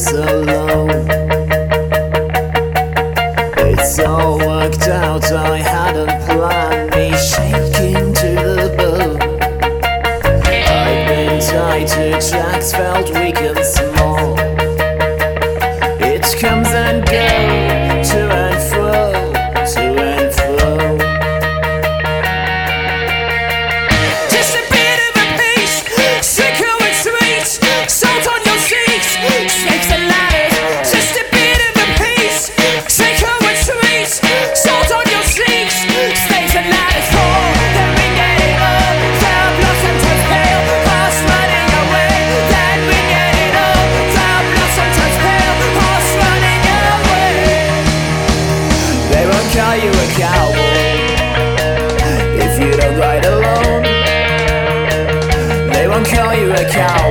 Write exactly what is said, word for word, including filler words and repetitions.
was alone. It's all worked out, I hadn't planned, me shaking to the bone. I've been tied to tracks, felt weak and small. It comes and goes, to and fro, to and fro. Just a bit of a piece, sicker and sweet, salt on your seats, snakes and ladders. Just a bit of a piece, sicker and sweet, salt on your seats, snakes and ladders. For then we get it all, flower blossom turns pale, horse running away. Then we get it all, flower blossom turns pale, horse running away. They won't call you a cowboy if you don't ride alone. They won't call you a cowboy